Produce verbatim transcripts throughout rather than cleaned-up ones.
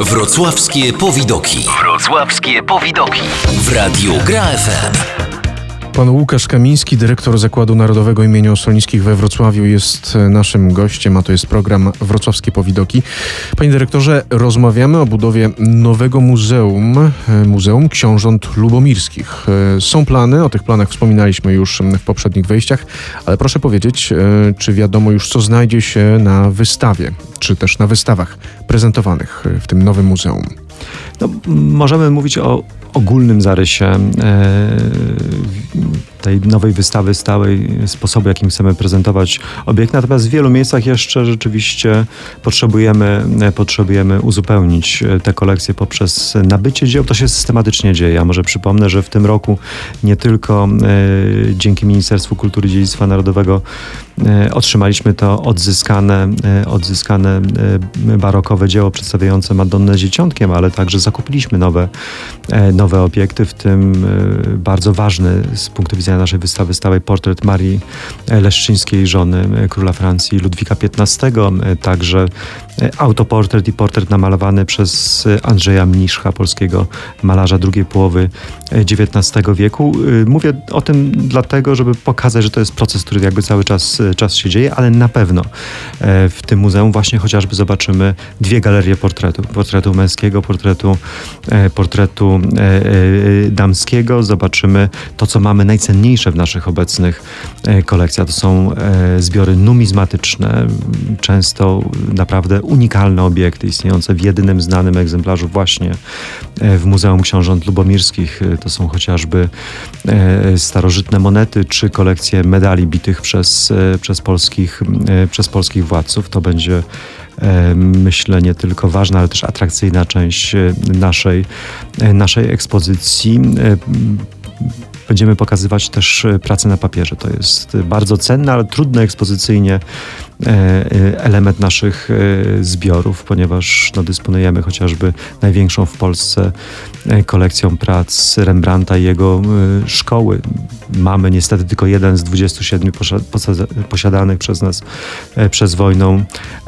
Wrocławskie Powidoki. Wrocławskie Powidoki. W Radiu Gra F M. Pan Łukasz Kamiński, dyrektor Zakładu Narodowego im. Ossolińskich we Wrocławiu, jest naszym gościem, a to jest program Wrocławskie Powidoki. Panie dyrektorze, rozmawiamy o budowie nowego muzeum, Muzeum Książąt Lubomirskich. Są plany, o tych planach wspominaliśmy już w poprzednich wejściach, ale proszę powiedzieć, czy wiadomo już, co znajdzie się na wystawie, czy też na wystawach prezentowanych w tym nowym muzeum? No, możemy mówić o ogólnym zarysie e, tej nowej wystawy stałej, sposobu, jakim chcemy prezentować obiekt. Natomiast w wielu miejscach jeszcze rzeczywiście potrzebujemy, potrzebujemy uzupełnić te kolekcje poprzez nabycie dzieł. To się systematycznie dzieje. Ja może przypomnę, że w tym roku nie tylko e, dzięki Ministerstwu Kultury i Dziedzictwa Narodowego e, otrzymaliśmy to odzyskane, e, odzyskane e, barokowe dzieło przedstawiające Madonnę z Dzieciątkiem, ale także zakupiliśmy nowe, e, nowe obiekty, w tym e, bardzo ważny z punktu widzenia naszej wystawy stałej portret Marii Leszczyńskiej, żony króla Francji Ludwika piętnastego, także autoportret i portret namalowany przez Andrzeja Mniszcha, polskiego malarza drugiej połowy dziewiętnastego wieku. Mówię o tym dlatego, żeby pokazać, że to jest proces, który jakby cały czas, czas się dzieje, ale na pewno w tym muzeum właśnie chociażby zobaczymy dwie galerie portretu. Portretu męskiego, portretu, portretu damskiego. Zobaczymy to, co mamy najcenniejsze w naszych obecnych kolekcjach. To są zbiory numizmatyczne, często naprawdę unikalne obiekty istniejące w jedynym znanym egzemplarzu właśnie w Muzeum Książąt Lubomirskich. To są chociażby starożytne monety czy kolekcje medali bitych przez, przez, polskich, przez polskich władców. To będzie, myślę, nie tylko ważna, ale też atrakcyjna część naszej, naszej ekspozycji. Będziemy pokazywać też pracę na papierze. To jest bardzo cenny, ale trudny ekspozycyjnie element naszych zbiorów, ponieważ no, dysponujemy chociażby największą w Polsce kolekcją prac Rembrandta i jego szkoły. Mamy niestety tylko jeden z dwudziestu siedmiu posiadanych przez nas przez wojnę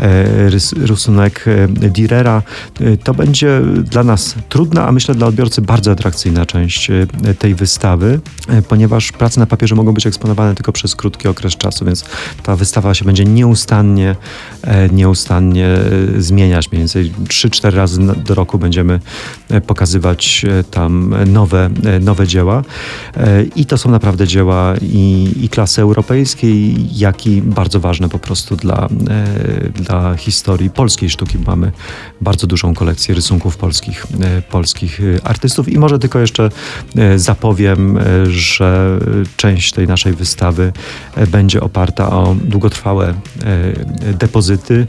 rysunek Dürera. To będzie dla nas trudna, a myślę dla odbiorcy bardzo atrakcyjna część tej wystawy, ponieważ prace na papierze mogą być eksponowane tylko przez krótki okres czasu, więc ta wystawa się będzie nieustannie, nieustannie zmieniać. Mniej więcej trzy cztery razy do roku będziemy pokazywać tam nowe, nowe dzieła. I to są naprawdę dzieła i, i klasy europejskiej, jak i bardzo ważne po prostu dla, dla historii polskiej sztuki. Mamy bardzo dużą kolekcję rysunków polskich, polskich artystów. I może tylko jeszcze zapowiem, że część tej naszej wystawy będzie oparta o długotrwałe depozyty.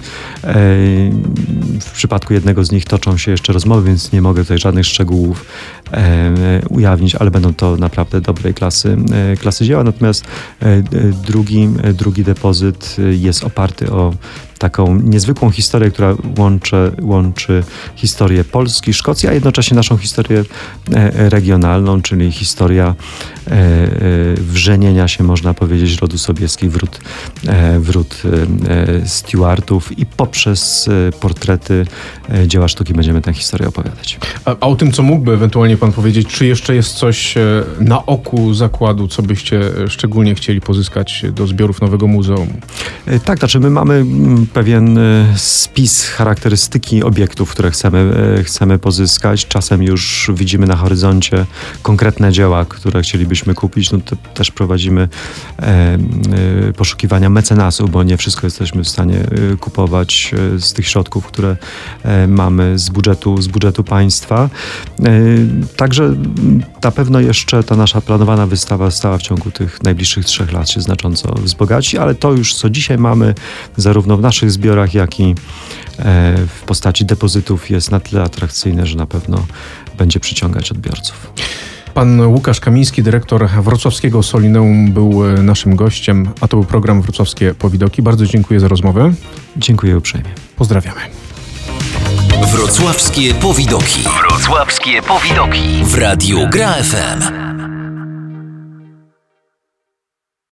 W przypadku jednego z nich toczą się jeszcze rozmowy, więc nie mogę tutaj żadnych szczegółów ujawnić, ale będą to naprawdę dobrej klasy, klasy dzieła. Natomiast drugi, drugi depozyt jest oparty o taką niezwykłą historię, która łączy, łączy historię Polski, Szkocji, a jednocześnie naszą historię regionalną, czyli historia wrzenienia się, można powiedzieć, rodu Sobieski w ród, w ród Stuartów i poprzez portrety dzieła sztuki będziemy tę historię opowiadać. A, a o tym, co mógłby ewentualnie pan powiedzieć, czy jeszcze jest coś na oku zakładu, co byście szczególnie chcieli pozyskać do zbiorów nowego muzeum? Tak, znaczy my mamy pewien spis, charakterystyki obiektów, które chcemy, chcemy pozyskać. Czasem już widzimy na horyzoncie konkretne dzieła, które chcielibyśmy kupić. No to też prowadzimy e, e, poszukiwania mecenasów, bo nie wszystko jesteśmy w stanie e, kupować e, z tych środków, które e, mamy z budżetu, z budżetu państwa. E, także na pewno jeszcze ta nasza planowana wystawa stała w ciągu tych najbliższych trzech lat się znacząco wzbogaci, ale to już, co dzisiaj mamy, zarówno w naszych zbiorach, jak i w postaci depozytów, jest na tyle atrakcyjne, że na pewno będzie przyciągać odbiorców. Pan Łukasz Kamiński, dyrektor Wrocławskiego Ossolineum, był naszym gościem, a to był program Wrocławskie Powidoki. Bardzo dziękuję za rozmowę. Dziękuję uprzejmie. Pozdrawiamy. Wrocławskie Powidoki. Wrocławskie Powidoki. W Radiu Gra F M.